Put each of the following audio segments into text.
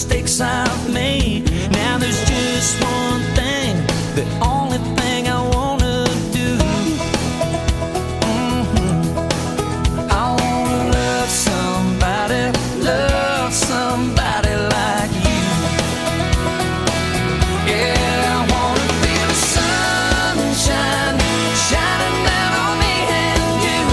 mistakes I've made. Now there's just one thing, the only thing I wanna do. I wanna love somebody like you. Yeah, I wanna feel the sunshine shining down on me and you.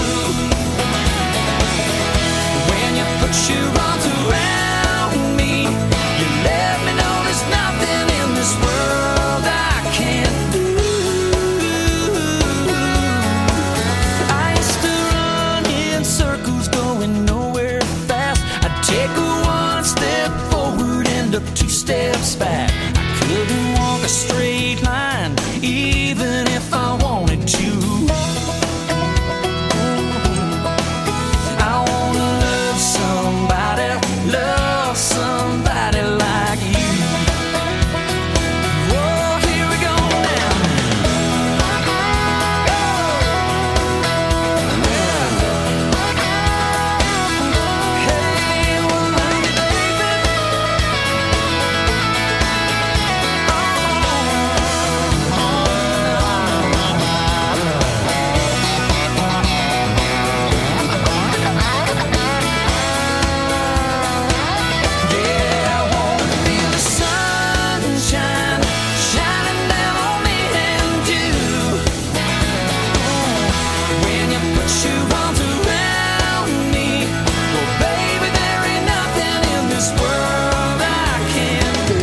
When you put your arms around me, you let me know there's nothing in this world I can't do. I used to run in circles going nowhere fast. I'd take one step forward, end up two steps back. I couldn't walk a straight line even if I wanted to. I wanna love somebody like you. Whoa, here we go now. Hey, well, love you, baby. Yeah, I wanna feel the sunshine shining down on me and you. When you put your arms around me, well, baby, there ain't nothing in this world I can't do.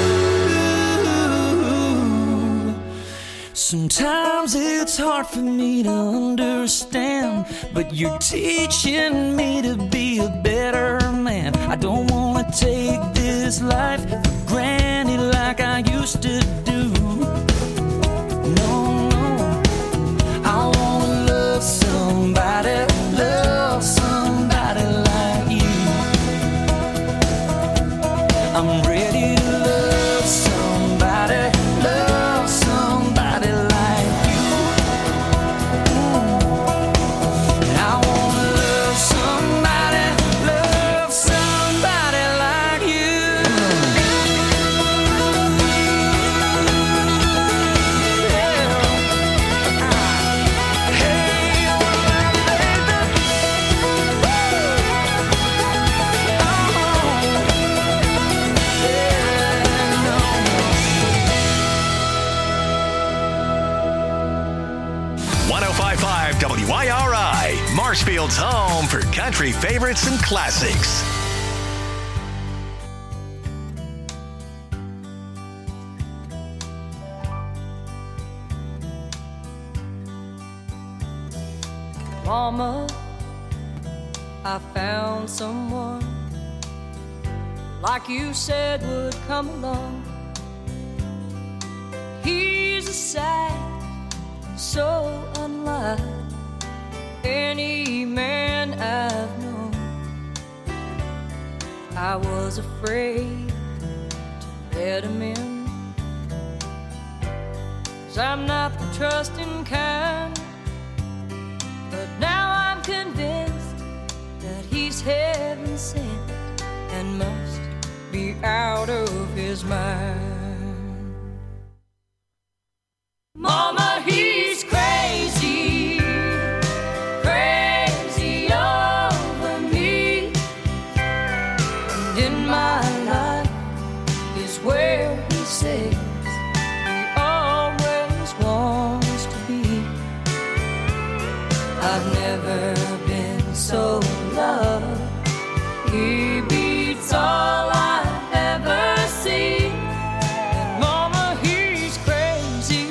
Sometimes it's hard for me to understand, but you're teaching me to be a better man. I don't wanna take this life for granted like I used to do. No, no, I wanna love somebody like you. I'm ready to love somebody like you. I wanna love somebody like you. WIRI, Marshfield's home for country favorites and classics. Mama, I found someone like you said would come along. He's a sight so unlike any man I've known. I was afraid to let him in, 'cause I'm not the trusting kind. But now I'm convinced that he's heaven sent and must be out of his mind. Mama, he's crazy, crazy over me. And in my life is where he says he always wants to be. I've never been so loved. He beats all I've ever seen. And Mama, he's crazy.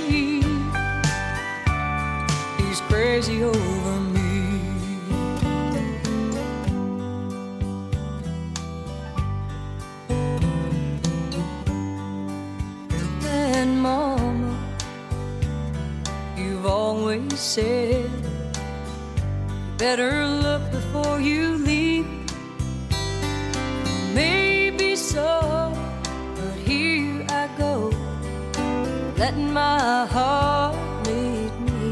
He's crazy over me. And Mama, you've always said better look before you leave. Maybe so, but here I go, letting my heart lead me.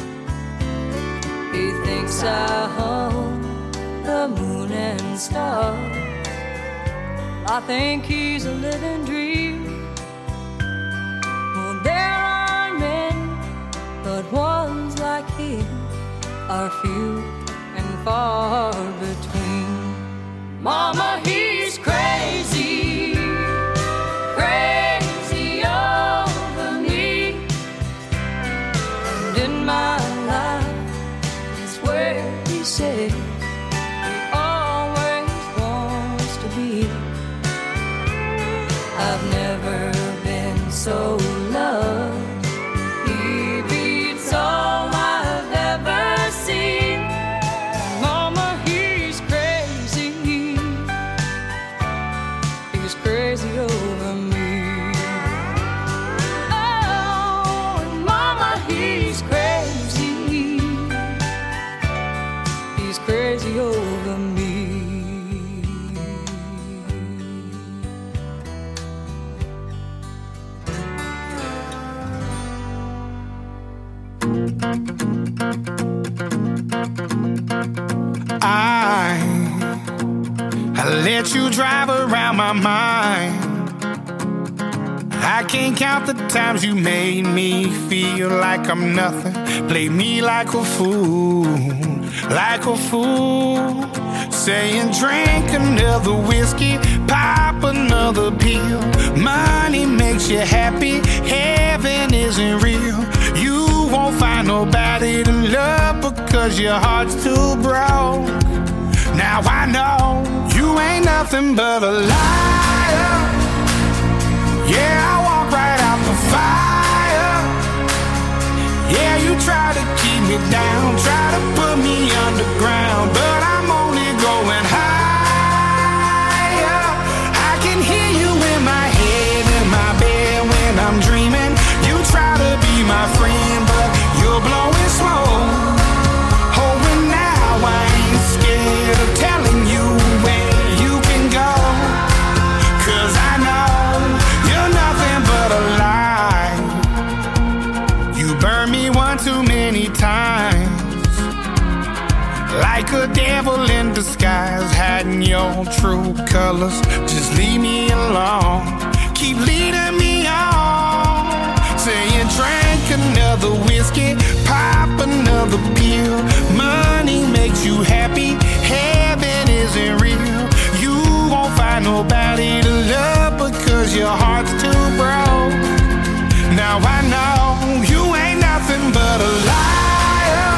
He thinks I hung the moon and stars I think he's a living dream. Well, there are many, but ones like him are few and far between. Mama, he's crazy, crazy over me. And in my life is where he says he always wants to be. I've never been so loved. He beats all I've ever seen. Mama, he's crazy. He's crazy over me. Oh, Mama, he's crazy. He's crazy over me. I let you drive around my mind. I can't count the times you made me feel like I'm nothing. Play me like a fool, like a fool. Saying drink another whiskey, pop another pill. Money makes you happy, heaven isn't real. You won't find nobody to love because your heart's too broke. Now I know you ain't nothing but a liar. Yeah, I walk right out the fire. Yeah, you try to keep me down, try to put me underground, but I'm only going higher. I can hear you in my head, in my bed when I'm dreaming. You try to be my friend, but you're blowing smoke. Oh, and now I ain't scared of telling you where you can go, 'cause I know you're nothing but a lie. You burned me one too many times, like a devil in disguise, hiding your true colors. Just leave me alone, keep leading me on. Saying drink another whiskey, pop another pill. Money makes you happy, heaven isn't real. You won't find nobody to love because your heart's too broke. Now I know you ain't nothing but a liar.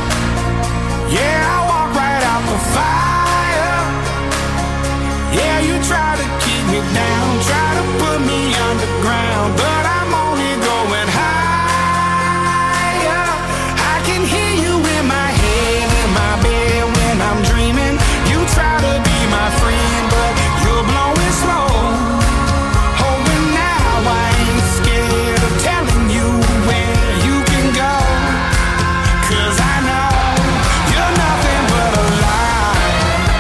Yeah, I walk right out the fire. Yeah, you try to keep me down, try to put me underground, but I'm only going higher. I can hear you in my head, in my bed when I'm dreaming. You try to be my friend, but you're blowing smoke. Oh, and now I ain't scared of telling you where you can go, 'cause I know you're nothing but a lie.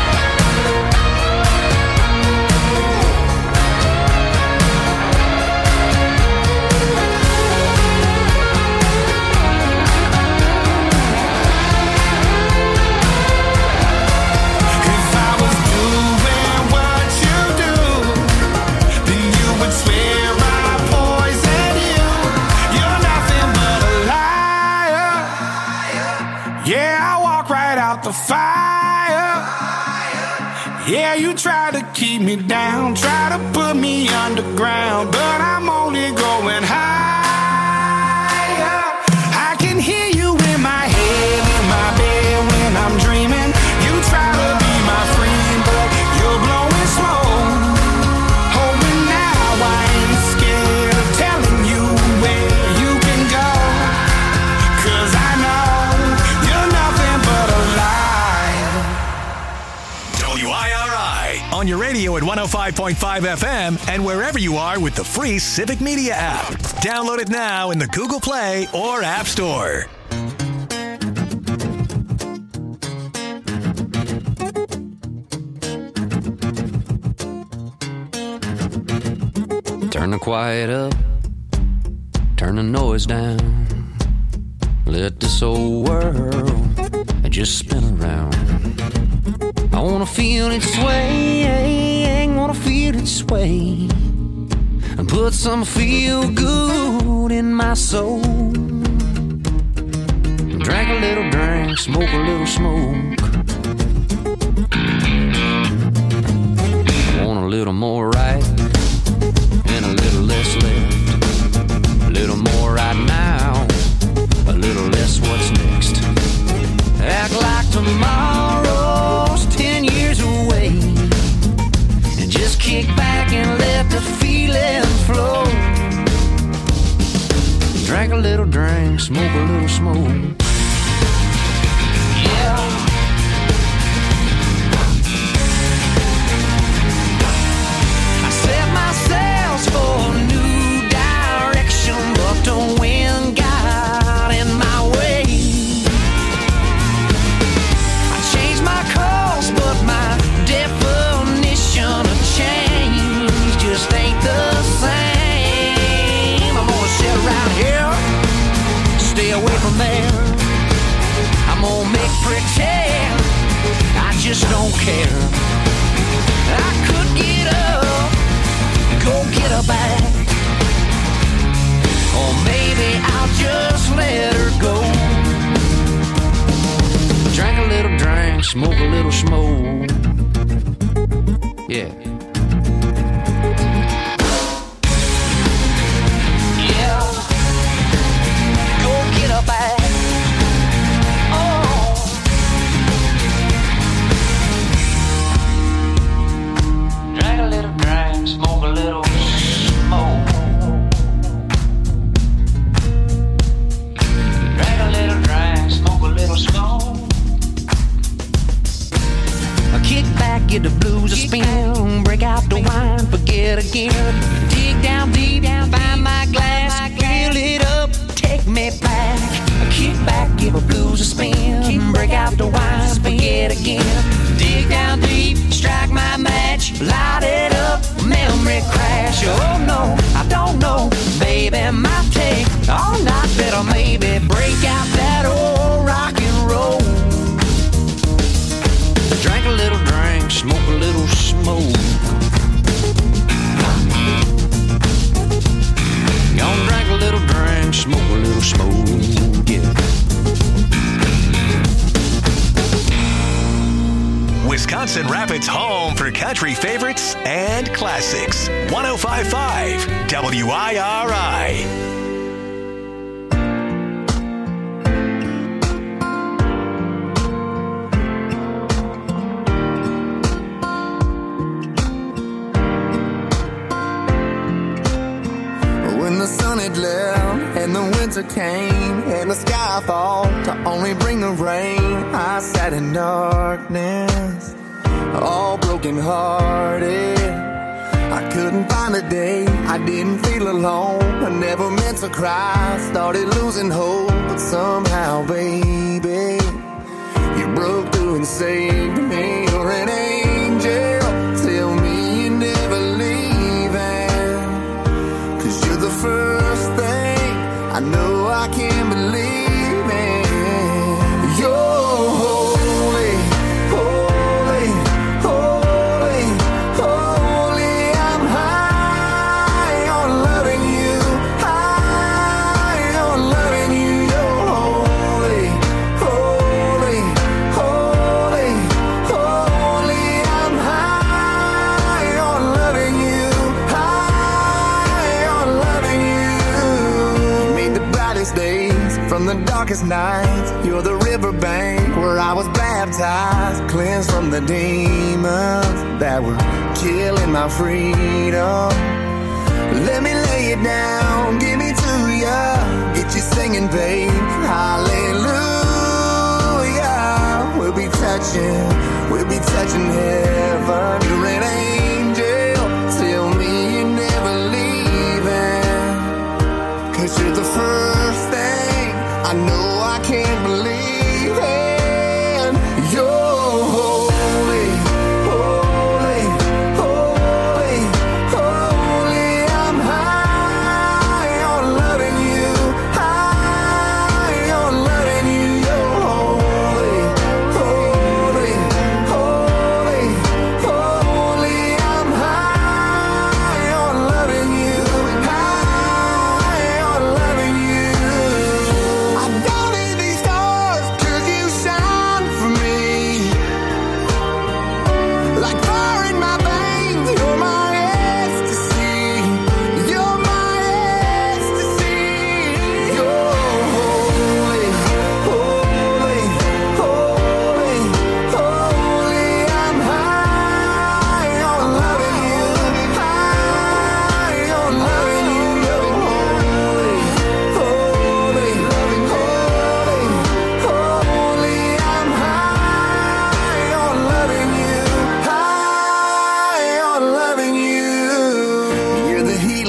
If I was doing what you do, then you would swear I poisoned you. You're nothing but a liar. Yeah, I walk right out the fire. Yeah, you try to keep me down, try to put me underground, but I'm only going higher. I can hear you in my head, in my bed when I'm dreaming. You try to be my friend, but you're blowing smoke. Oh, and now I ain't scared of telling you where you can go, 'cause I know you're nothing but a lie. WIRI on your radio at 105.5 FM and wherever you are with the free Civic Media app. Download it now in the Google Play or App Store. Turn the quiet up, turn the noise down. Let this old world just spin around. I wanna feel it swaying, wanna feel it its way and put some feel good in my soul. Drank a little drink, smoke a little smoke. Want a little more right and a little less left. A little more right now, a little less what's next. Act like tomorrow's 10 years away and just kick back and let the feeling flow. Drank a little drink, smoke a little smoke. Yeah. I set my sails for a new direction, but the wind got in my way. I changed my course, but my definition of change just ain't the same. I'm gonna sit around here, stay away from there. I'm gonna make pretend I just don't care. I could get up, go get her back, or maybe I'll just let her go. Drank a little drink, smoke a little smoke. Yeah. Yeah. Go get her back. Drink a little drink, smoke a little smoke. Drink a little drink, smoke a little smoke. I kick back, get the blues a spin, break out the wine, forget again. Dig down deep, find my glass, fill it up, take me back. I kick back, give the blues a spin, break out the wine, forget again. Dig down deep, strike my match, light it up, memory crash. Oh no, I don't know, baby, might take all night, better maybe break out that old rock and roll. Drank a little drink, smoke a little smoke. Gonna drink a little drink, smoke a little smoke, yeah. Wisconsin Rapids' home for country favorites and classics. 105.5 WIRI. And the winter came and the sky thought to only bring the rain. I sat in darkness, all broken hearted. I couldn't find a day, I didn't feel alone. I never meant to cry, started losing hope. But somehow, baby, you broke through and saved me. You're an angel, tell me you're never leaving. 'Cause you're the first thing I know I can't believe in. You're holy, holy, holy, holy. I'm high on loving you, high on loving you. You're holy, holy, holy, holy. I'm high on loving you, high on loving you. Days from the darkest nights, you're the riverbank where I was baptized, cleansed from the demons that were killing my freedom. Let me lay it down, give me to ya, get you singing, babe, hallelujah. We'll be touching heaven. You're an angel, tell me you're never leaving. 'Cause you're the first thing I know I can't believe in. You're holy, holy, holy, holy. I'm high on loving you, high on loving you. You're holy, holy, holy,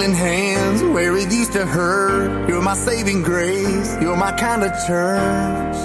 healing hands where it used to hurt. You're my saving grace. You're my kind of church.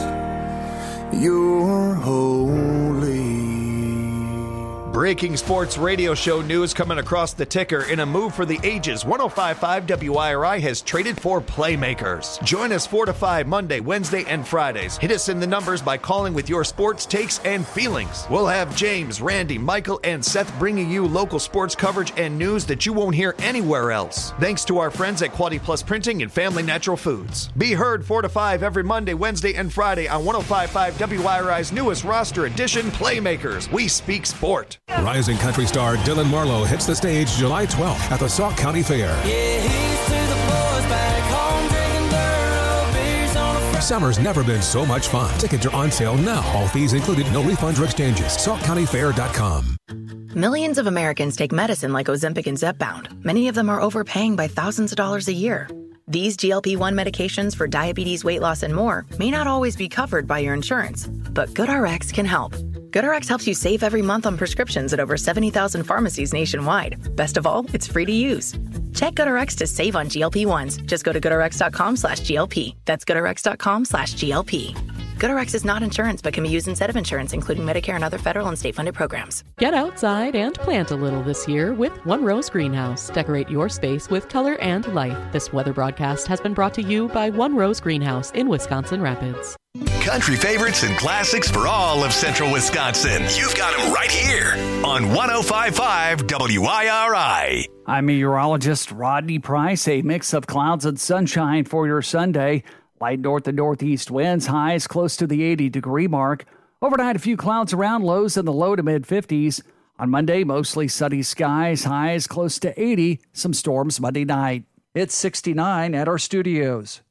You're holy. Breaking sports radio show news coming across the ticker. In a move for the ages, 105.5 WIRI has traded for playmakers. Join us 4 to 5 Monday, Wednesday, and Fridays. Hit us in the numbers by calling with your sports takes and feelings. We'll have James, Randy, Michael, and Seth bringing you local sports coverage and news that you won't hear anywhere else. Thanks to our friends at Quality Plus Printing and Family Natural Foods. Be heard 4 to 5 every Monday, Wednesday, and Friday on 105.5 WIRI's newest roster edition, Playmakers. We speak sport. Rising country star Dylan Marlowe hits the stage July 12th at the Sauk County Fair. Yeah, he's to the boys back home drinking thorough beers on a Friday. Summer's never been so much fun. Tickets are on sale now. All fees included, no refunds or exchanges. SaukCountyFair.com. Millions of Americans take medicine like Ozempic and Zepbound. Many of them are overpaying by thousands of dollars a year. These GLP-1 medications for diabetes, weight loss, and more may not always be covered by your insurance, but GoodRx can help. GoodRx helps you save every month on prescriptions at over 70,000 pharmacies nationwide. Best of all, it's free to use. Check GoodRx to save on GLP-1s. Just go to GoodRx.com/GLP. That's GoodRx.com/GLP. GoodRx is not insurance, but can be used instead of insurance, including Medicare and other federal and state-funded programs. Get outside and plant a little this year with One Rose Greenhouse. Decorate your space with color and life. This weather broadcast has been brought to you by One Rose Greenhouse in Wisconsin Rapids. Country favorites and classics for all of central Wisconsin. You've got them right here on 105.5 WIRI. I'm meteorologist Rodney Price. A mix of clouds and sunshine for your Sunday. Light north and northeast winds, highs close to the 80-degree mark. Overnight, a few clouds around, lows in the low to mid-50s. On Monday, mostly sunny skies, highs close to 80, some storms Monday night. It's 69 at our studios.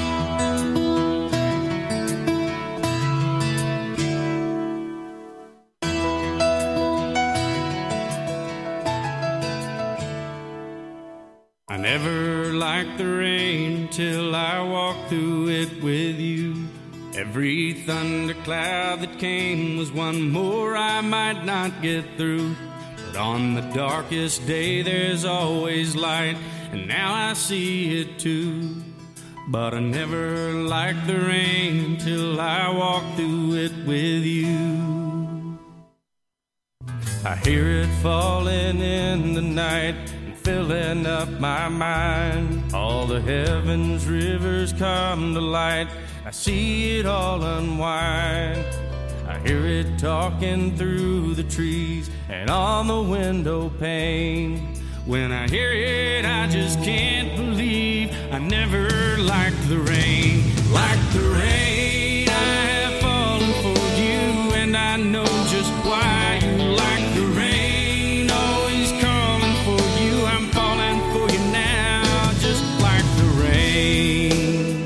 I never liked the rain till I walked through it with you. Every thundercloud that came was one more I might not get through. But on the darkest day there's always light, and now I see it too. But I never liked the rain till I walked through it with you. I hear it falling in the night, filling up my mind. All the heavens rivers come to light. I see it all unwind. I hear it talking through the trees and on the window pane. When I hear it, I just can't believe I never liked the rain. Like the rain, I have fallen for you, and I know just why you like the rain. Always calling for you, I'm falling for you now, just like the rain.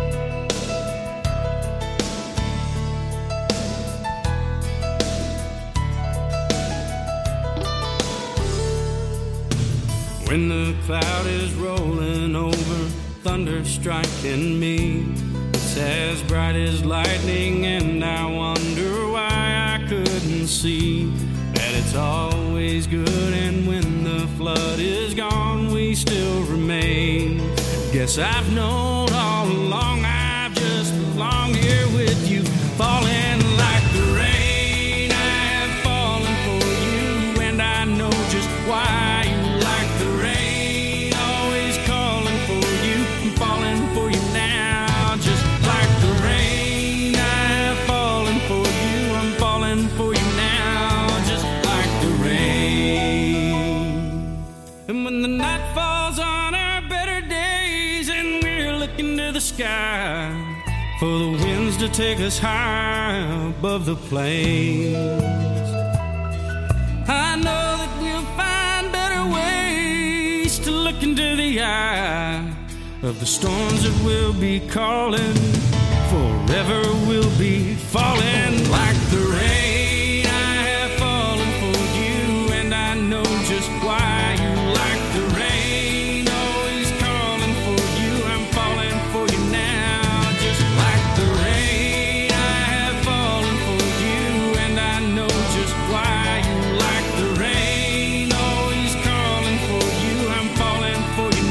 When the cloud is rolling over, thunder striking me, it's as bright as lightning, and I wonder why I couldn't see that it's always good, and when the flood is gone, we still remain. Guess I've known all along, I've just belonged here with you, falling like the rain. I have fallen for you, and I know just why you like the rain. Always calling for you, I'm falling for you now, just like the rain. I have fallen for you, I'm falling for you now, just like the rain. And when the night falls on our better days and we're looking to the sky for the winds to take us high above the plains, I know that we'll find better ways to look into the eye of the storms that we'll be calling. Forever we'll be falling like the rain. I have fallen for you, and I know just why you like the rain. Always calling for you, I'm falling for you now, just like the rain. I have fallen for you, and I know just why you like the rain. Always calling for you, I'm falling for you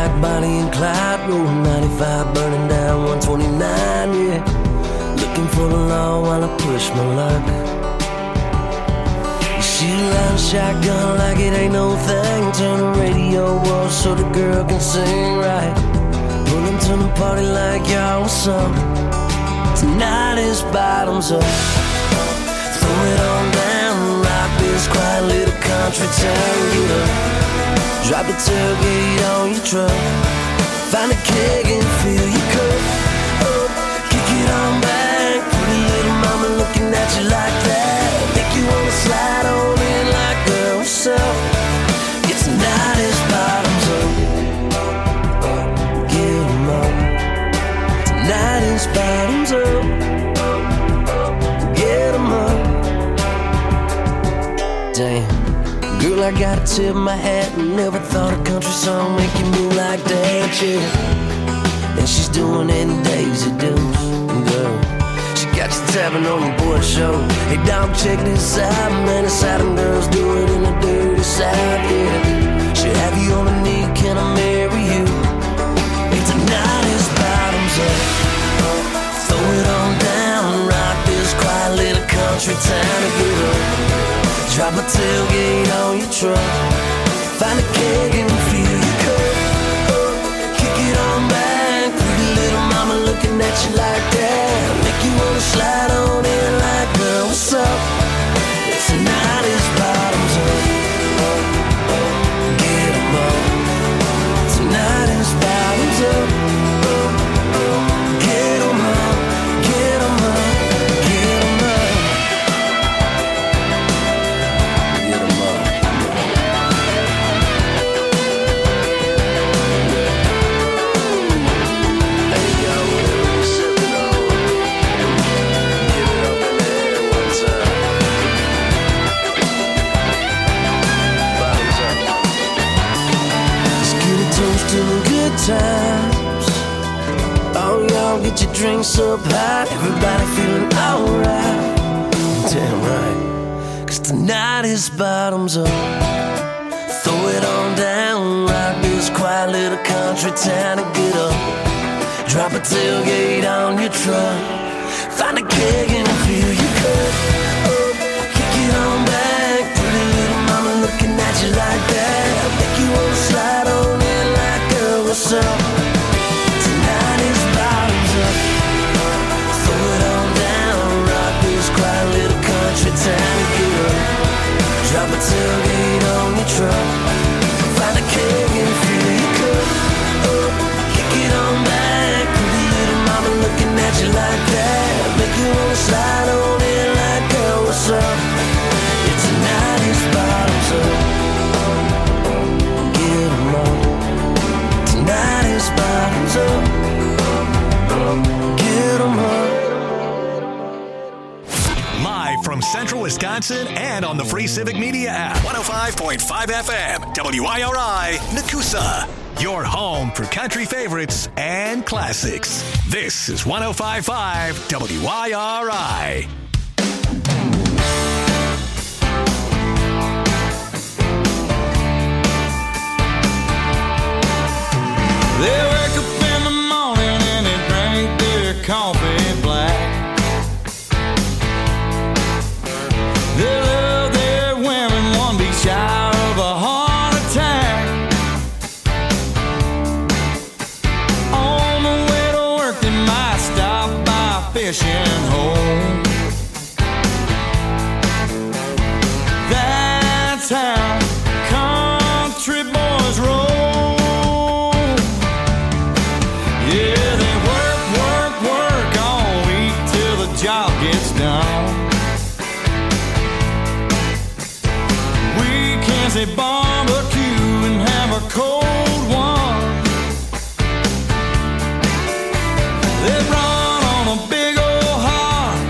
like Bonnie and Clyde, rolling 95, burning down 129, yeah. Looking for the law while I push my luck. She line shotgun like it ain't no thing. Turn the radio off so the girl can sing right. Pulling to the party like y'all was up. Tonight is bottoms up. Throw it on down, rock this quiet little country town. Get up, drop the tailgate on your truck. Find a keg and fill your cup. Up, kick it on back. Pretty little mama looking at you like that. Make you wanna slide on in like girl, what's up? Yeah, tonight is bottoms up. Get 'em up. Tonight is bottoms up. Get 'em up. Damn, girl, I gotta tip my hat. Never thought a country song make you move like that, yeah. And she's doing it in Daisy Dukes, girl. She got you tapping on the board show. Hey dog, check this out, man. It's how them girls do it in the dirty South, yeah. She'll have you on the knee, can I marry you? Hey, tonight is bottoms up. Throw it on down, rock this quiet little country town to get up. Drop a tailgate on your truck. Find a keg and fill your cup. Kick it on back, pretty little mama looking at you like that. Make you wanna slide on in like, girl, what's up? Tonight is bottoms up. Get 'em up. Tonight is bottoms up. Get 'em up, get 'em up, get 'em up. Get 'em up. Hey yo, sip it on. Give it up in the air one time. Bottoms up. Let's get a toast to the good times. Oh, y'all get your drinks up high. Everybody feeling alright. Damn right. 'Cause tonight is bottoms up. Throw it on down. Rock this quiet little country town and get up. Drop a tailgate on your truck. Find a keg and fill your cup. Up, kick it on back. Pretty little mama looking at you like that. Make you wanna slide on in like, girl, what's up? Tonight is bottoms up. Throw it on down. Rock this quiet little country town and get up. Drop a tailgate on your truck. Find a keg and fill your cup. Up, kick it on back. Pretty little mama looking at you like that. Make you wanna slide on in like, girl, what's up? Yeah, tonight is bottoms up. Get 'em up. Tonight is bottoms up. Get 'em up. Live from Central Wisconsin and on the free Civic Media app. 105.5 FM, WIRI, Nakusa. Your home for country favorites and classics. This is 105.5 WIRI. They wake up in the morning and they drink their coffee black. They love their women, one be shy of a heart attack. On the way to work they might stop by a fishing hole. That's how country boys roll. Yeah, they work, work, work all week till the job gets done. Weekends they barbecue and have a cold one. They run on a big old heart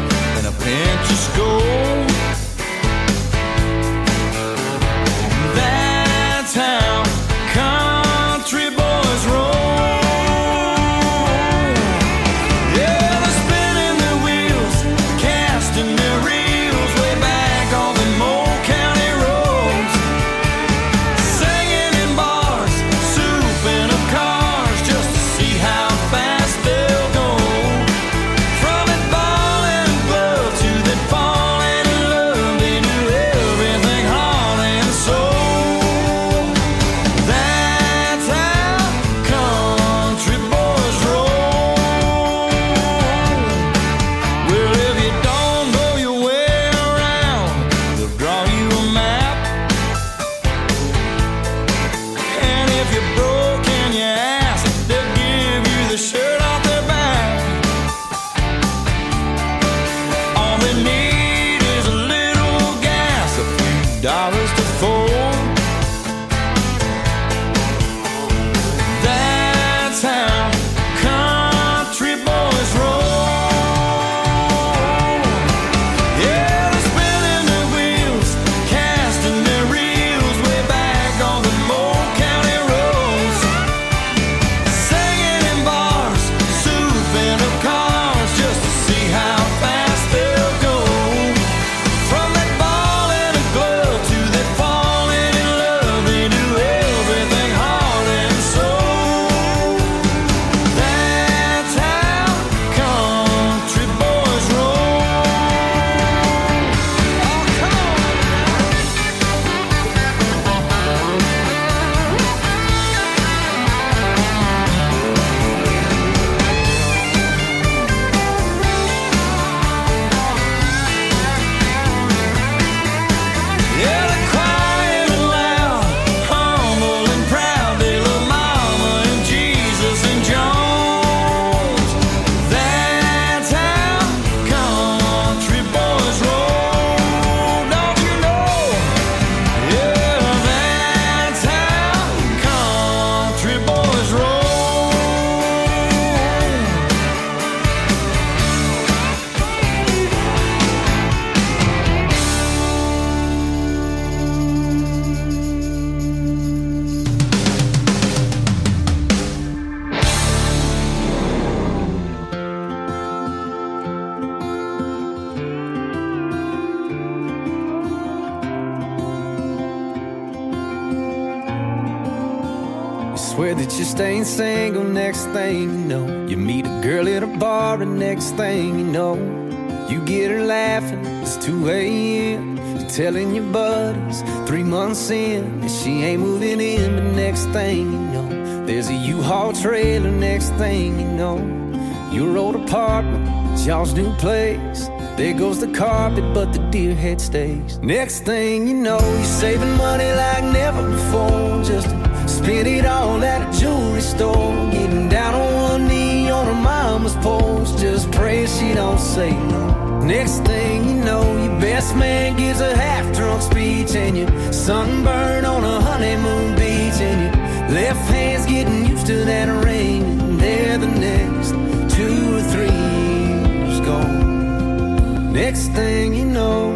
Swear that you're staying single. Next thing you know, you meet a girl at a bar, and next thing you know, you get her laughing. It's 2 a.m. You're telling your buddies 3 months in that she ain't moving in. But next thing you know, there's a U-Haul trailer. Next thing you know, your old apartment, it's y'all's new place. There goes the carpet, but the deer head stays. Next thing you know, you're saving money like never before, just to spend it all at a jewelry store. Getting down on one knee on her mama's porch, just praying she don't say no. Next thing you know, your best man gives a half-drunk speech, and you're sunburned on a honeymoon beach, and your left hand's getting used to that ring, and there the next 2 or 3 years gone. Next thing you know,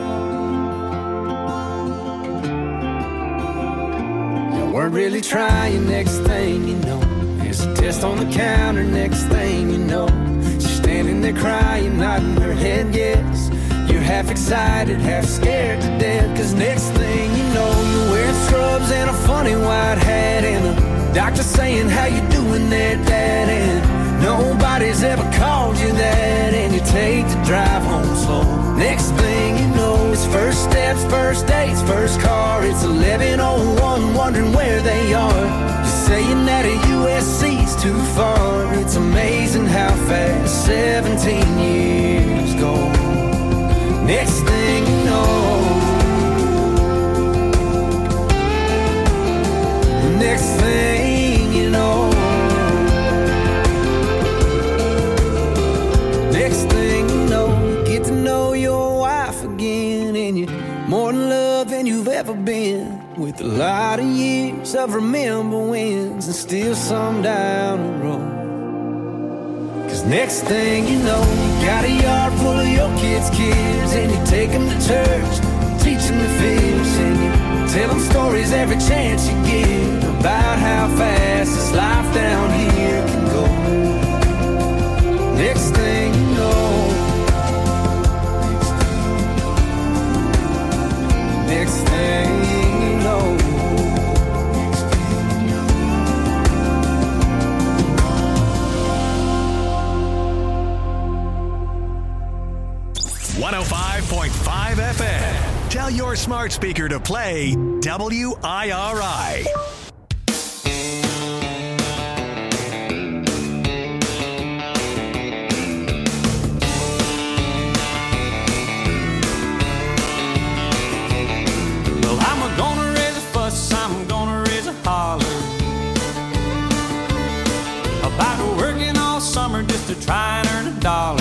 you weren't really trying. Next thing you know, there's a test on the counter. Next thing you know, she's standing there crying, nodding her head yes. You're half excited, half scared to death, 'cause next thing you know, you're wearing scrubs and a funny white hat, and the doctor saying, how you doing there, Dad? And nobody's ever called you that, and you take the drive home slow. Next thing you know, it's first steps, first dates, first car. It's 11:01, wondering where they are. You're saying that a USC's too far. It's amazing how fast 17 years go. Next thing you know, next thing you know, next thing you know, you get to know your wife again, and you're more in love than you've ever been, with a lot of years of remember wins and still some down the road. 'Cause next thing you know, you got a yard full of your kids' kids, and you take them to church, teach them to fish, and you tell them stories every chance you get about how fast this life down here can go. Next thing you know, next thing you know, 105.5 FM. Tell your smart speaker to play WIRI. Well, I'm gonna raise a fuss, I'm gonna raise a holler about working all summer just to try and earn a dollar.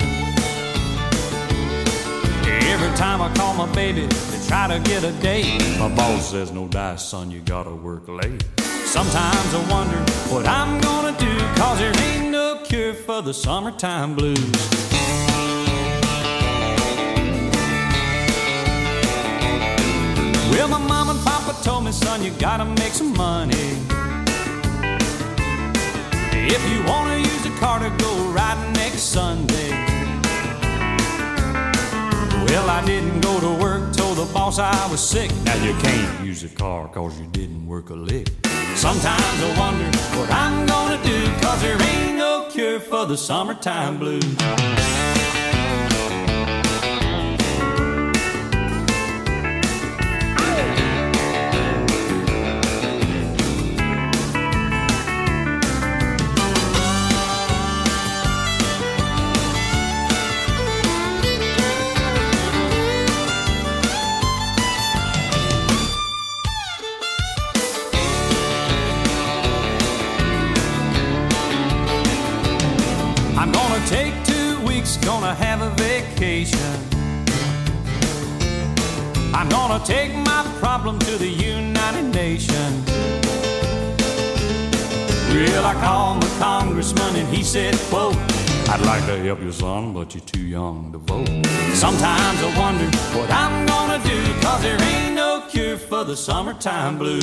Every time I call my baby to try to get a date, my boss says, no dice, son, you gotta work late. Sometimes I wonder what I'm gonna do, 'cause there ain't no cure for the summertime blues. Well, my mom and papa told me, son, you gotta make some money. If you wanna use a car to go riding next Sunday. Well, I didn't go to work, told the boss I was sick. Now you can't use a car 'cause you didn't work a lick. Sometimes I wonder what I'm gonna do, 'cause there ain't no cure for the summertime blues. Take 2 weeks, gonna have a vacation. I'm gonna take my problem to the United Nations. Well, I called my congressman and he said, quote, I'd like to help you, son, but you're too young to vote. Sometimes I wonder what I'm gonna do, 'cause there ain't no cure for the summertime blues.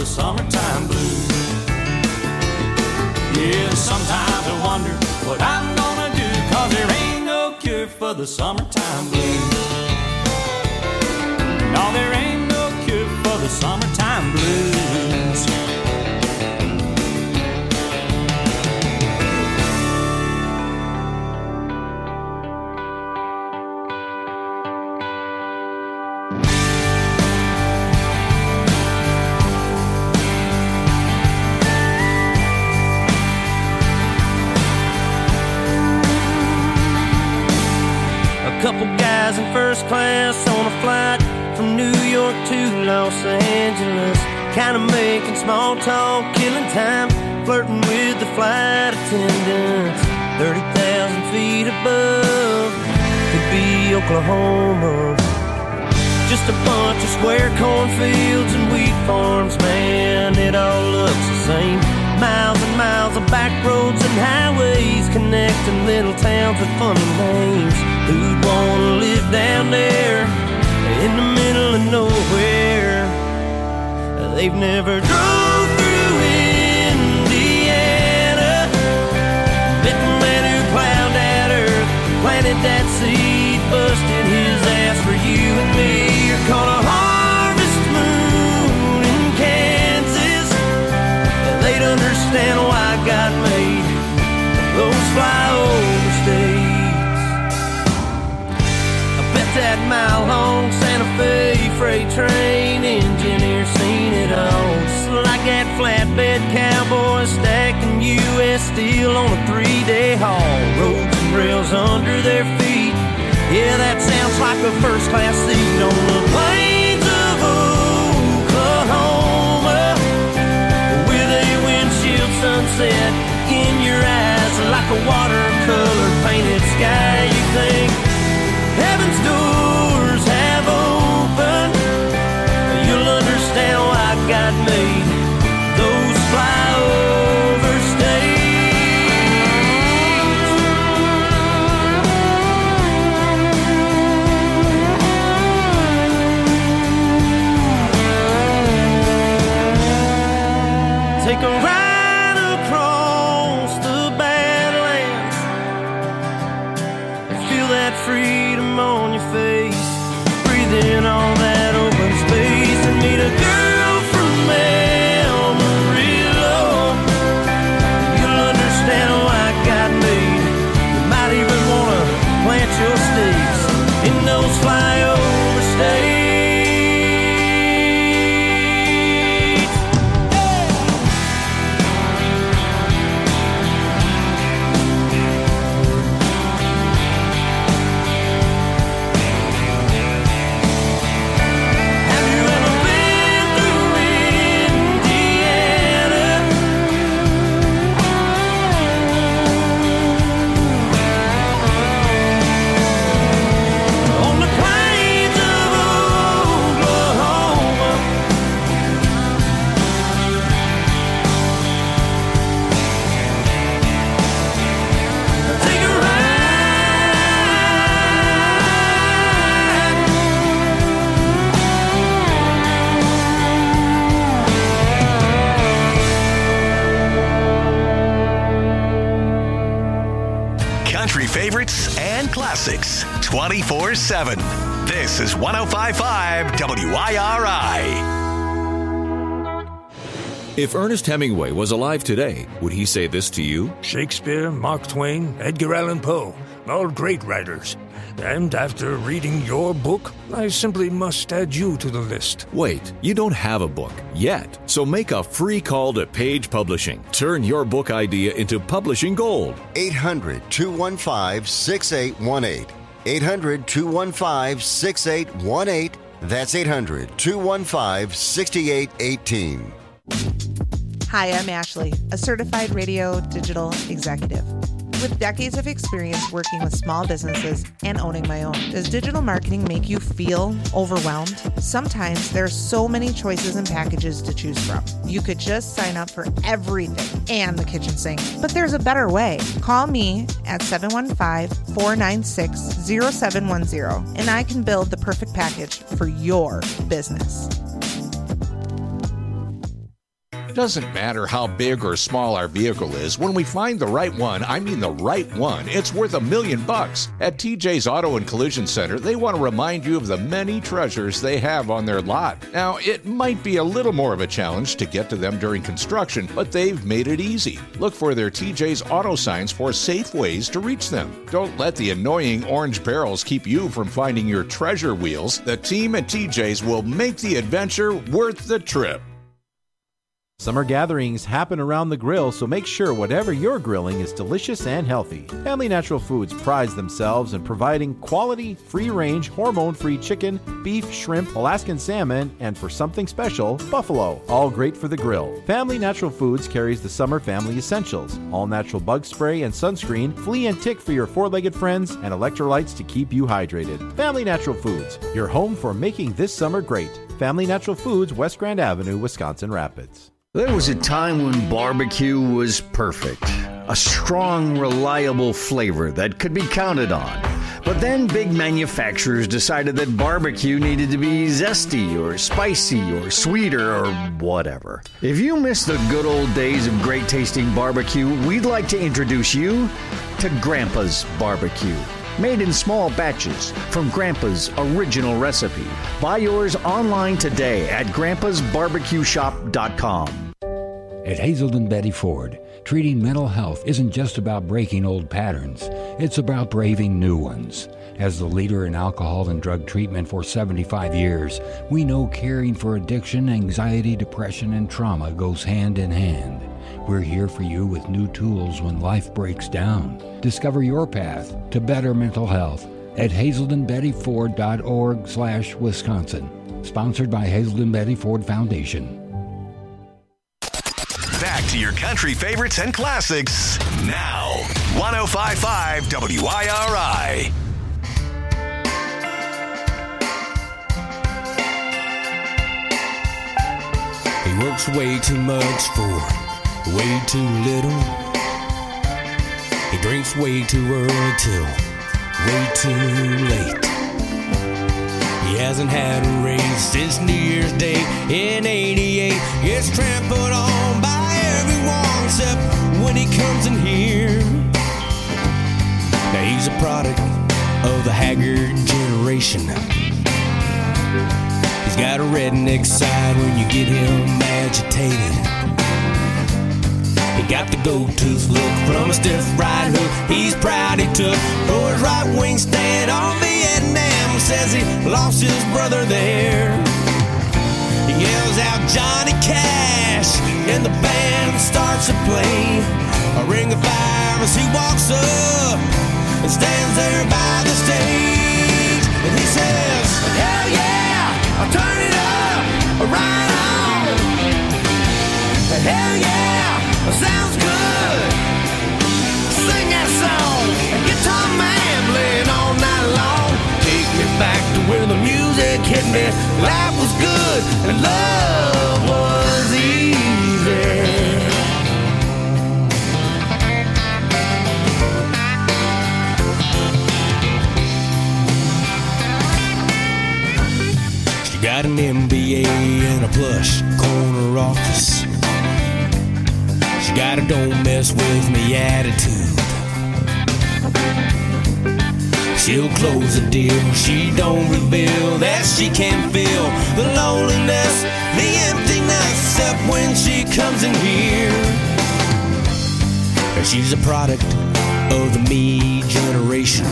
the summertime blues. Yeah, sometimes I wonder what I'm gonna do, 'cause there ain't no cure for the summertime blues. No, there ain't no cure for the summertime blues. Couple guys in first class on a flight from New York to Los Angeles, kind of making small talk, killing time, flirting with the flight attendants. 30,000 feet above, could be Oklahoma. Just a bunch of square cornfields and wheat farms, man, it all looks the same. Miles and miles of back roads and highways connecting little towns with funny names. Who'd want to live down there in the middle of nowhere? They've never drove through Indiana, met the man who plowed that earth, planted that seed, busted his ass for you and me. You're caught a harvest moon in Kansas. They'd understand why God made those flyover states. I bet that mile-long Santa Fe freight train engineer seen it all. Just like that flatbed cowboy stacking U.S. steel on a 3-day haul. Roads and rails under their feet. Yeah, that sounds like a first-class seat on the plains of Oklahoma, with a windshield sunset in your eyes like a watercolor painted sky. You think heaven's doors have opened, you'll understand why God made those flyover states. Take a ride across the Badlands and feel that freedom on your face. Breathe in all that open space and meet a girl from Amarillo. You'll understand why God made. You might even want to plant your stakes in those flyover states. Favorites and classics 24/7. This is 105.5 WIRI. If Ernest Hemingway was alive today, would he say this to you? Shakespeare, Mark Twain, Edgar Allan Poe, all great writers. And after reading your book, I simply must add you to the list. Wait, you don't have a book yet. So make a free call to Page Publishing. Turn your book idea into publishing gold. 800-215-6818. 800-215-6818. That's 800-215-6818. Hi, I'm Ashley, a certified radio digital executive. With decades of experience working with small businesses and owning my own, does digital marketing make you feel overwhelmed? Sometimes there are so many choices and packages to choose from. You could just sign up for everything and the kitchen sink. But there's a better way. Call me at 715-496-0710 and I can build the perfect package for your business. Doesn't matter how big or small our vehicle is, when we find the right one, I mean the right one, it's worth $1 million. At TJ's Auto and Collision Center, they want to remind you of the many treasures they have on their lot. Now, it might be a little more of a challenge to get to them during construction, but they've made it easy. Look for their TJ's Auto signs for safe ways to reach them. Don't let the annoying orange barrels keep you from finding your treasure wheels. The team at TJ's will make the adventure worth the trip. Summer gatherings happen around the grill, so make sure whatever you're grilling is delicious and healthy. Family Natural Foods prides themselves in providing quality, free-range, hormone-free chicken, beef, shrimp, Alaskan salmon, and for something special, buffalo. All great for the grill. Family Natural Foods carries the summer family essentials: all-natural bug spray and sunscreen, flea and tick for your four-legged friends, and electrolytes to keep you hydrated. Family Natural Foods, your home for making this summer great. Family Natural Foods, West Grand Avenue, Wisconsin Rapids. There was a time when barbecue was perfect. A strong, reliable flavor that could be counted on. But then big manufacturers decided that barbecue needed to be zesty or spicy or sweeter or whatever. If you miss the good old days of great tasting barbecue, we'd like to introduce you to Grandpa's Barbecue. Made in small batches from Grandpa's original recipe. Buy yours online today at grandpasbarbecueshop.com. At Hazelden Betty Ford, treating mental health isn't just about breaking old patterns. It's about braving new ones. As the leader in alcohol and drug treatment for 75 years, we know caring for addiction, anxiety, depression, and trauma goes hand in hand. We're here for you with new tools when life breaks down. Discover your path to better mental health at hazeldenbettyford.org/Wisconsin. Sponsored by Hazelden Betty Ford Foundation. Back to your country favorites and classics now. 105.5 WIRI. He works way too much for way too little. He drinks way too early till way too late. He hasn't had a raise since New Year's Day in '88. Gets trampled on by everyone except when he comes in here. Now he's a product of the haggard generation. He's got a redneck side when you get him agitated. He got the gold-tooth look from a stiff right hook he's proud he took for his right-wing stand on Vietnam. Says he lost his brother there. He yells out Johnny Cash and the band starts to play a ring of fire as he walks up and stands there by the stage. And he says, hell yeah, I'll turn it up, right on. Hell yeah, sounds good. Sing that song, guitar man playing all night long. Take me back to where the music hit me. Life was good and love was easy. She got an MBA and a plush corner office. She got a don't mess with me attitude. She'll close a deal, she don't reveal that she can feel the loneliness, the emptiness, except when she comes in here. And she's a product of the me generation.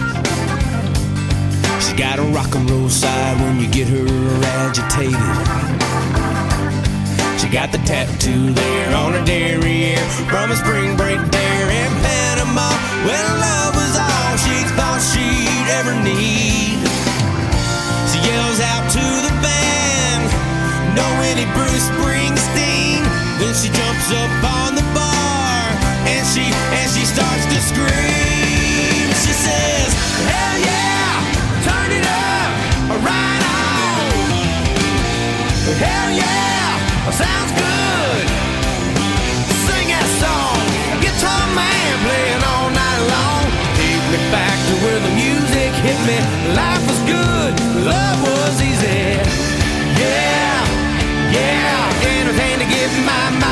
She's got a rock and roll side when you get her agitated. She got the tattoo there on her derriere from a spring break there in Panama when love was all she thought she'd ever need. She yells out to the band, no any Bruce Springsteen. Then she jumps up on the bar and she starts to scream. She says, hell yeah, turn it up, right on. Hell yeah, sounds good. Sing that song, guitar man playing all night long. Take me back to where the music hit me. Life was good, love was easy. Yeah, yeah, anything to get my mind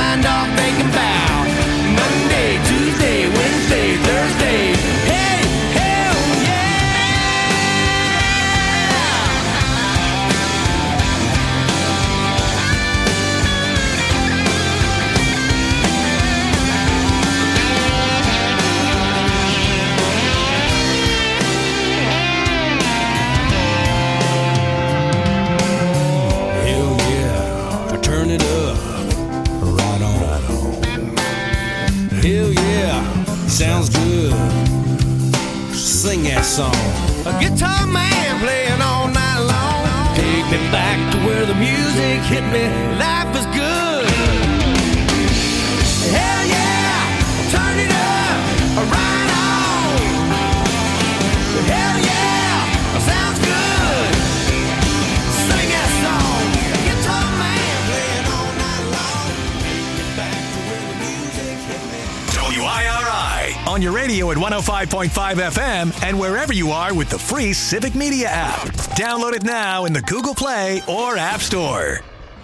love. Right on. Right on. Hell yeah, sounds good. Sing that song. A guitar man playing all night long. Take me back to where the music hit me. Life is good. Hell yeah, turn it up, right on. Hell yeah, sounds good. Sing that song. A guitar man playing all night long. Get back to where the music hit me. WIRI on your radio at 105.5 FM and wherever you are with the free Civic Media app. Download it now in the Google Play or App Store.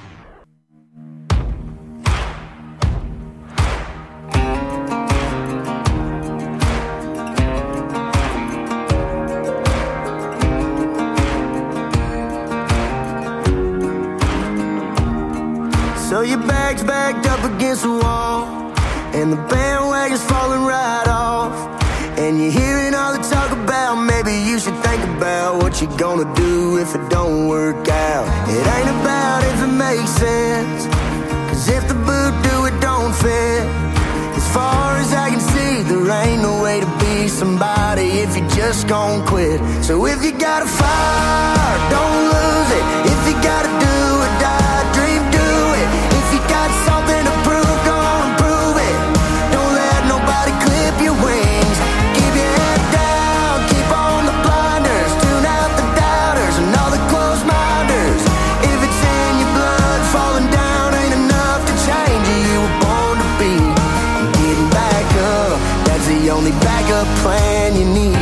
So your bag's backed up against the wall, and the bandwagon's falling right off. And you're hearing all the talk about maybe you should think about what you're gonna do if it don't work out. It ain't about if it makes sense, 'cause if the boot do, it don't fit. As far as I can see, there ain't no way to be somebody if you just gon' quit. So if you got a fire, don't lose it. If you gotta do or die, dream, do it. If you got something to prove, go on and prove it. Don't let nobody clip your wings. Keep your head down, keep on the blinders. Tune out the doubters and all the closed minders. If it's in your blood, falling down ain't enough to change you. You were born to be. And getting back up, that's the only backup plan you need.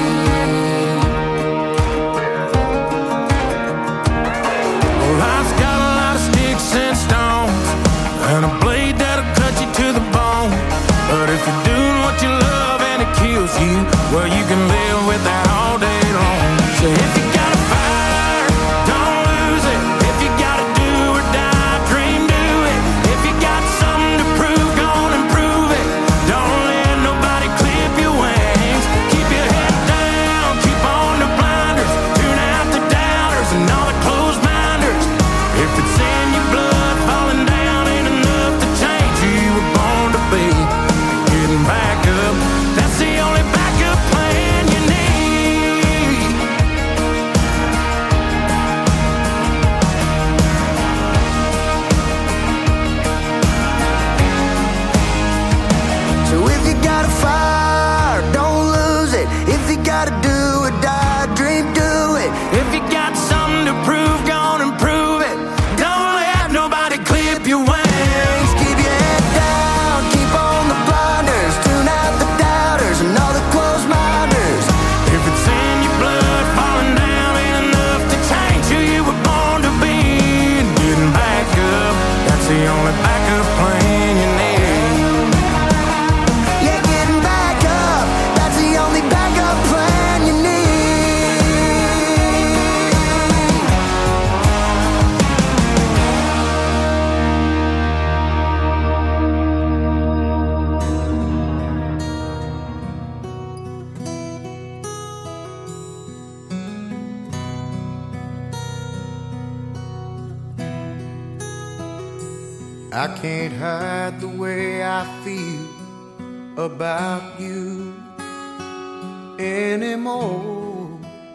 And a blade that'll cut you to the bone. But if you're doing what you love and it kills you, well, you can live with that all day long. So if you got a fire, don't lose it. If you gotta do or die, dream, do it. If you got something to prove, go on and prove it. Don't let nobody clip your wings. Keep your head down, keep on the blinders. Tune out the doubters and all the closed minders. If it's in your blood, falling down ain't enough to change who you were born to be. Getting back up, that's the only backup plan you need. So if you got a fire, don't lose it. If you gotta do or die, dream, do it. If you got something to prove, go on and prove it. Don't let nobody clip your wings. Keep your head down, keep on the blinders. Tune out the doubters and all the closed minders. If it's in your blood, falling down ain't enough to change who you were born to be. And getting back up, that's the only backup plan you need. Yeah, getting back up, that's the only backup plan you need. I can't hide the way I feel about you anymore.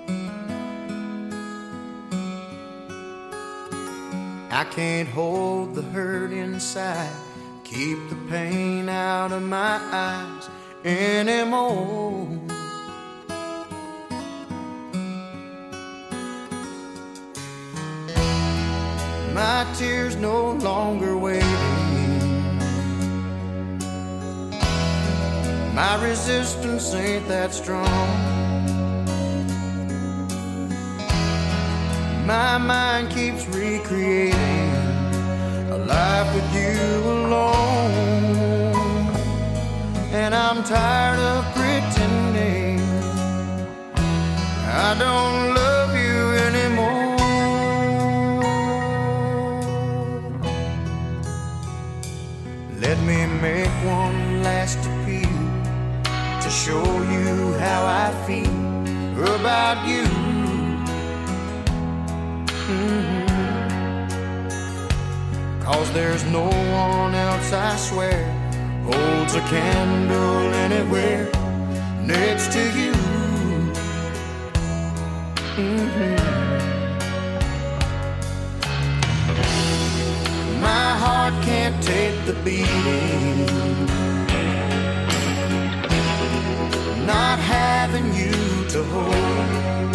I can't hold the hurt inside, keep the pain out of my eyes anymore. My tears no longer waiting. My resistance ain't that strong. My mind keeps recreating a life with you alone. And I'm tired of pretending I don't love you anymore. Let me make one last appeal to show you how I feel about you. 'cause there's no one else, I swear, holds a candle anywhere next to you. My heart can't take the beating, not having you to hold.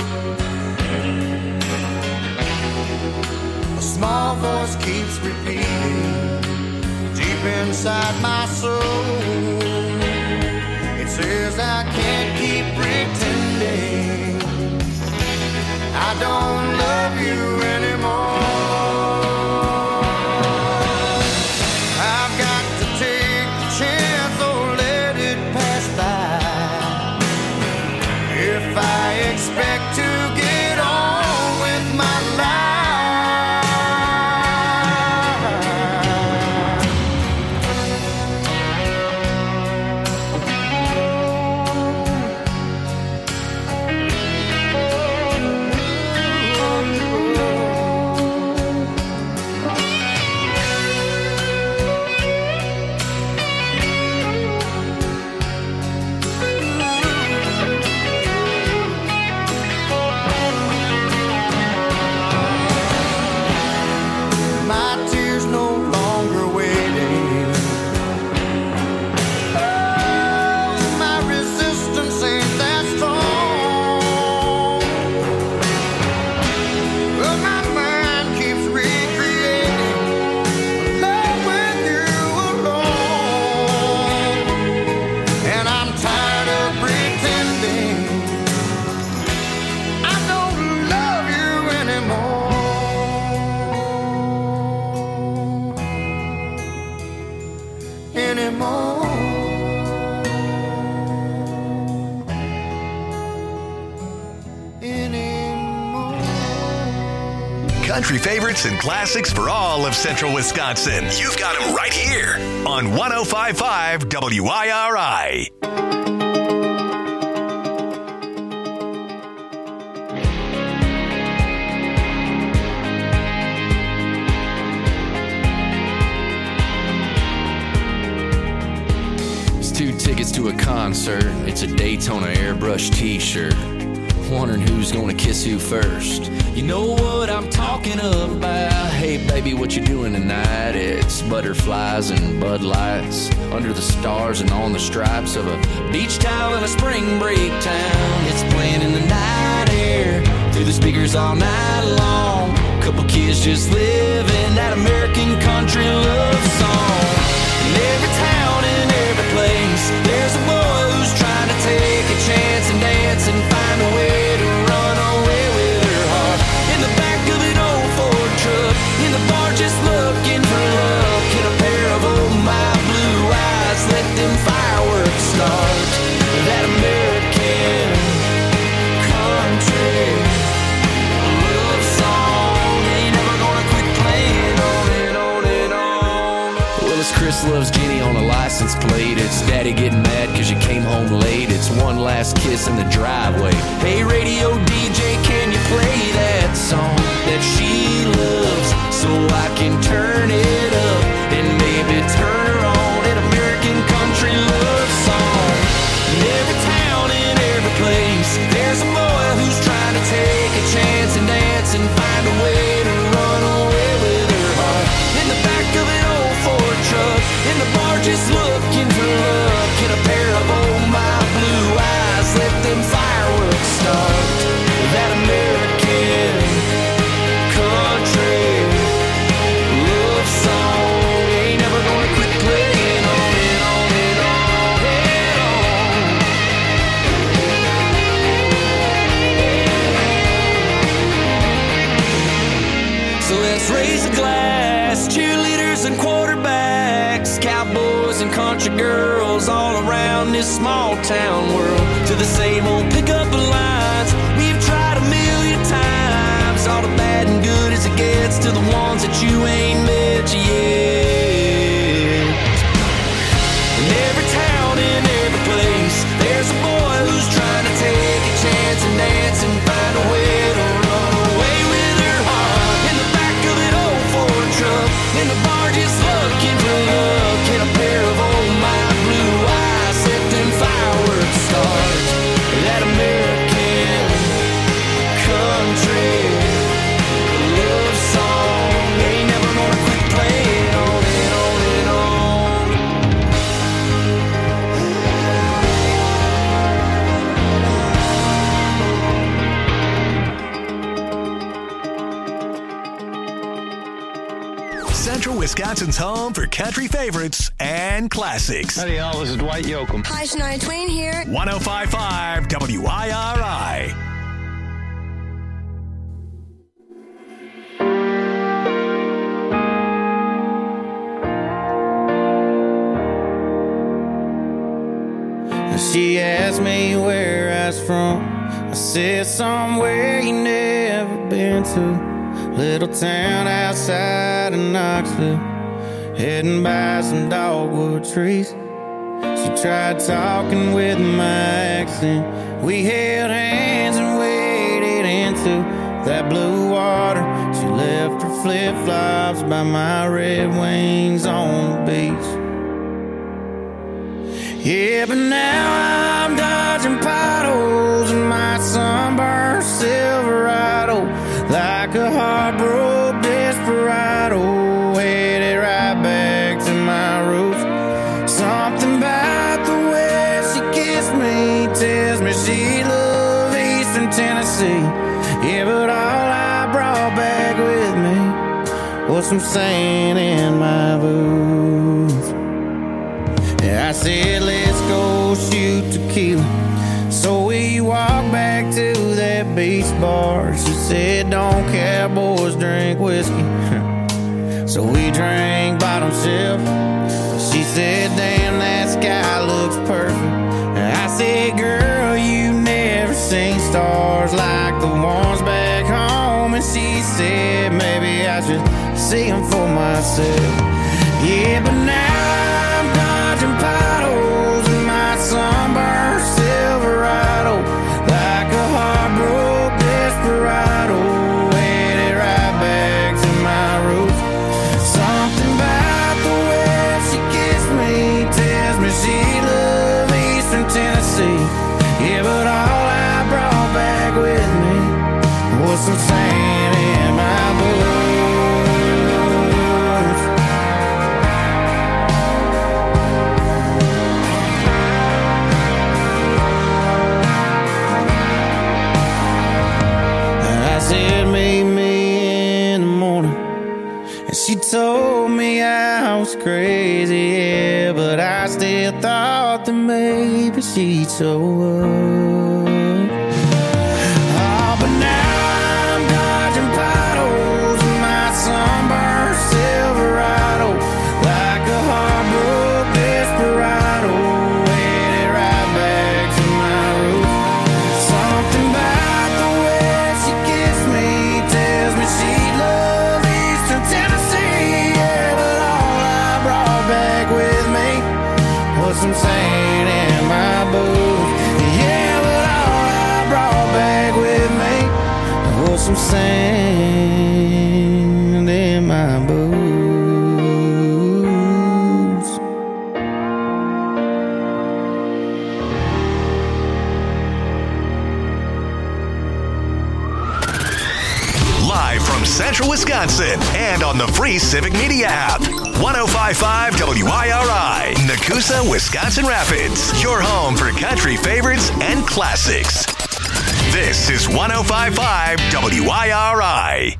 A small voice keeps repeating deep inside my soul. It says I can't keep pretending I don't love you anymore. I've got to take the chance or let it pass by. If I expect to get on with my life, Country favorites and classics for all of Central Wisconsin. You've got them right here on 105.5 WIRI. It's 2 tickets to a concert. It's a Daytona airbrush t-shirt. Wondering who's gonna kiss who first. You know what I'm talking about. Hey baby, what you doing tonight? It's butterflies and Bud Lights under the stars and on the stripes of a beach towel in a spring break town. It's playing in the night air through the speakers all night long. Couple kids just living that American country love song. In every town, in every place, there's a boy who's trying to take a chance and dance and find a way to run away with her heart. In the back of an old Ford truck, in the bar just looking for love. Get a pair of old my blue eyes, let them fireworks start. That American country love song ain't never gonna quit playing on and on and on. Well, it's Chris loves Jenny on a license plate. It's Daddy getting mad cause you came home late. It's one last kiss in the driveway. Hey radio DJ, can you play that song that she loves so I can turn it up and maybe turn her on? An American country love song. In every town, in every place, there's a boy who's trying to take a chance and dance and find a way to run away with her heart. In the back of an old Ford truck, in the bar just looking for love. Get a pair of old my blue eyes, let them fireworks start. That American country love song ain't never gonna quit playing on and on and on and on. So let's raise a glass, cheerleaders and quarterbacks, cowboys and country girls all around this small town world, to the same old pickup lines we've tried a million times. All the bad and good as it gets, to the ones that you ain't met yet. In every town, in every place, there's a boy who's trying to take a chance and dance and find a way to run away with her heart. In the back of an old Ford truck, in the bar Wisconsin's home for country favorites and classics. Howdy, y'all. This is Dwight Yoakam. Hi, Shania Twain here. 105.5 WIRI. She asked me where I was from. I said somewhere you never been to. Little town outside of Knoxville, heading by some dogwood trees. She tried talking with my accent. We held hands and waded into that blue water. She left her flip-flops by my Red Wings on the beach. Yeah, but now I'm dodging potholes in my sunburned Silverado, like a heartbroken desperado, headed right back to my roots. Something about the way she kissed me tells me she loved Eastern Tennessee. Yeah, but all I brought back with me was some sand in my boots. I said, let's go shoot tequila. So we walked back to that beach bar. She said, don't cowboys drink whiskey. So we drank bottom shelf. She said, damn, that sky looks perfect. I said, girl, you never seen stars like the ones back home. And she said, maybe I should see them for myself. Yeah, but now I'm dodging potholes in my sunburned Silverado, like a heartbroken desperado, headed right back to my roots. Something about the way she kissed me tells me she loved Eastern Tennessee. Yeah, but all I brought back with me was some sand in my boots. Said meet me in the morning, and she told me I was crazy, yeah, but I still thought that maybe she'd show up. Oh, but now I'm dodging potholes in my sunburned Silverado, like a heartbroken desperado, headed right back to my roots. Something about the way she kissed me tells me she loved Eastern Tennessee. Yeah, but all I brought back with me was some sand in my boots. Yeah, but all I brought back with me was some sand in my boots. Live from Central Wisconsin and on the free Civic Media app. 105.5 WIRI, Nakusa, Wisconsin Rapids. Your home for country favorites and classics. This is 105.5 WIRI.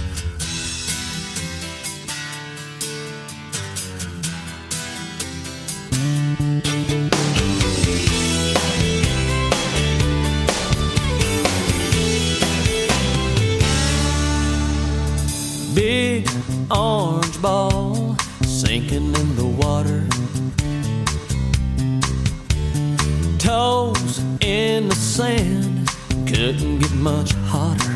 Big orange ball sinking in the water, toes in the sand, couldn't get much hotter.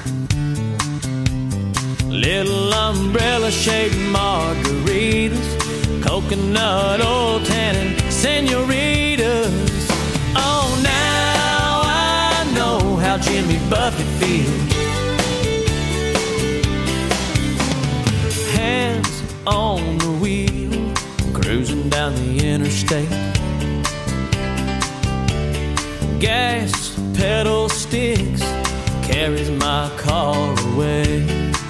Little umbrella shaped margaritas, coconut oil tannin senoritas. Oh, now I know how Jimmy Buffett feels. Hands on the wheel, cruising down the interstate. Gas pedal sticks, carries my car away.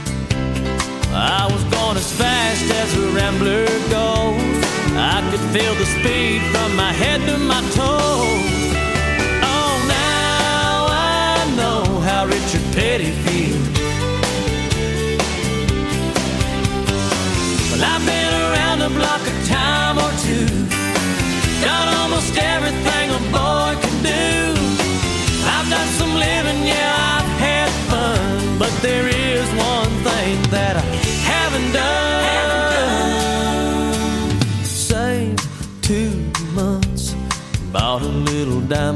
I was going as fast as a rambler goes. I could feel the speed from my head to my toes. Oh, now I know how Richard Petty feels. Well, I've been around 2 months. Bought a little diamond